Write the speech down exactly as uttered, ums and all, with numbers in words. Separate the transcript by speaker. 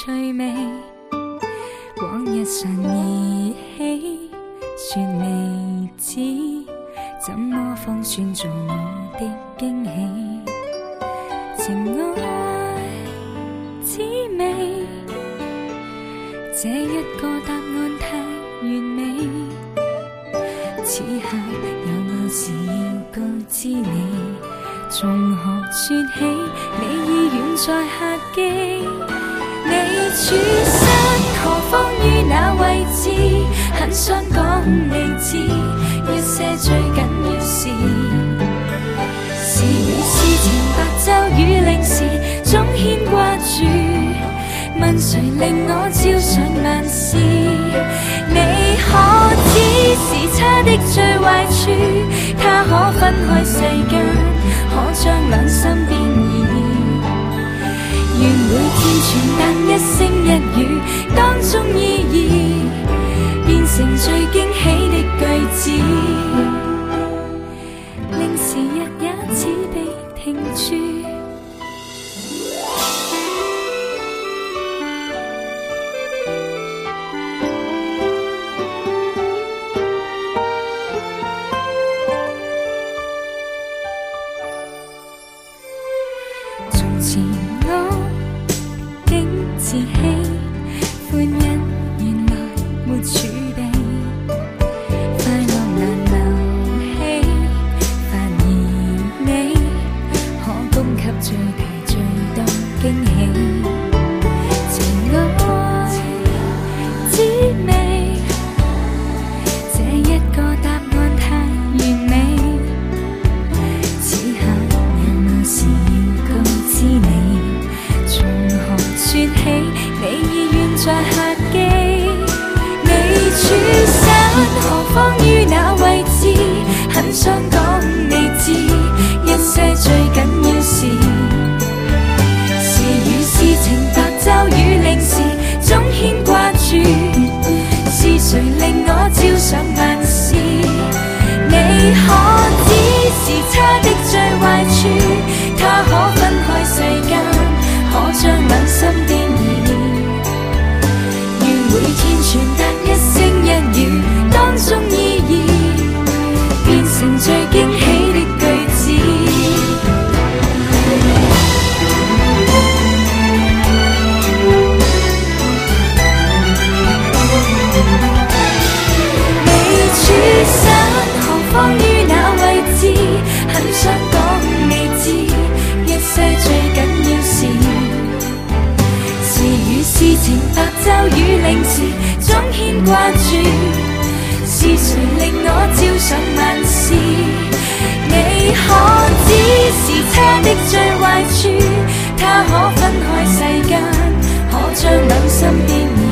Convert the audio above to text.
Speaker 1: 趣味，往日常兒戲，說未知，怎麼方算做我的驚喜？情愛滋味，這一個答案太完美，此刻有某事要告知你，從何說起？你已遠在客機，你處身何方於那位置？很想講你知，一些最緊要事，是與事情白晝與零時總牽掛住，問誰令我朝想萬事？你可知時差的最壞處，它可分開世間，可將兩心變異。願每天傳達一聲一語，當中意義變成最驚喜的句子，令時日也似被停住。從前我竟自欺，歡欣原來沒儲備，快樂難留起，發現你可供給最大最多驚喜。情愛滋味，這一個答案太完美，此刻有某事要告知你，從何說起？你已遠在客機，你處身何方於那位置？很想講你知，一些最緊要事，是與事情白晝與零時總牽掛住，是誰令我朝想萬事？你可知時差的最壞處，它可分開世間，可將兩心變異。願每天傳達一聲一語，當中意義變成最驚喜的句子，你處身何方於那位置？很想講你知，一些最緊要事，是與事情白晝與零時總牽掛住，是誰令我朝想萬事？你可知時差的最壞處，它可分開世間，可將兩心變異。